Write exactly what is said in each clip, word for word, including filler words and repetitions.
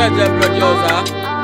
the producer.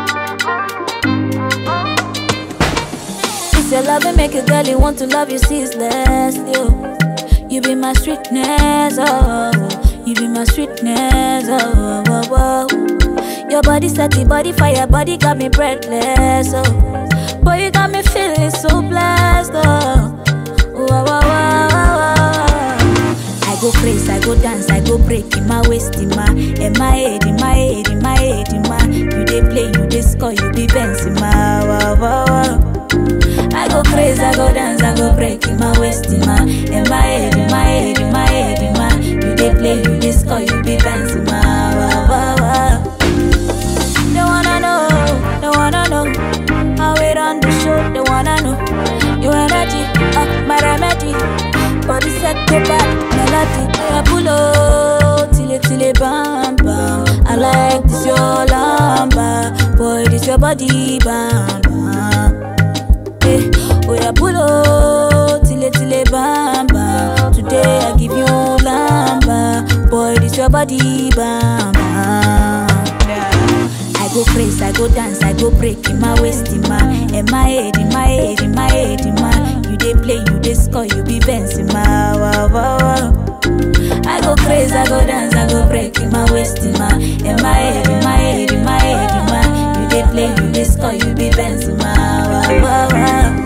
It's your love and make a girl you want to love you ceaselessly. Oh. You be my sweetness, oh. You be my sweetness, oh. oh, oh, oh. Your body set the body fire, body got me breathless, oh. Boy, you got me feeling so blessed, oh. Oh, oh, oh, oh, oh. I go crazy, I go dance, I go break in my waist, in my, in my head, in my head, in my head, in my. You dey play, you dey score, you be bouncing, my wow, wow, wow. I go crazy, I go dance, I go break in my waist, in my, in my head, in my head, in my head, in my. You dey play, you dey score, you be bouncing, my wow, wow, wow. They wanna know, they wanna know how it on the show, they wanna know your energy, uh, my remedy. Body set to back, melody. I pull up, till it, till it, bam, bam. I like this your lamba, boy, this your body, bam, bam. Hey, oh yeah, pull up, till it, till it, bam, bam. Today I give you lamba, boy, this your body, bam, bam. I go crazy, I go dance, I go break in my waist, in my, in my head, in my head, in my head, in my. You dey play, you dey score, you be bouncing, my wow, wow, wow. I go crazy, I go dance, I go break in my waist, in my, in my head, in my head, in my head, in my. You dey play, you dey score, you be bouncing, my wow, wow, wow.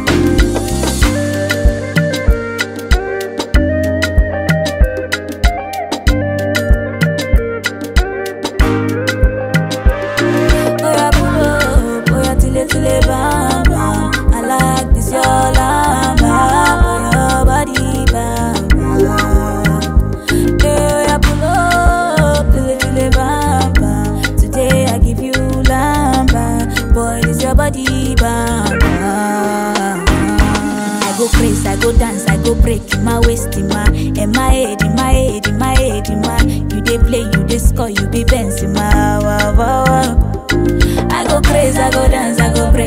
Bam, bam. I like this your lamba, your body, bam, bam. Hey, I pull up, till it, till it, bam, bam. Today I give you lamba, boy, this your body, bam, bam. I go crazy, I go dance, I go break in my waist, in my, in my head, in my head, in my head, in my. You dey play, you dey score, you be bouncing, my wow, wow, wow. I go crazy, I go dance, I go break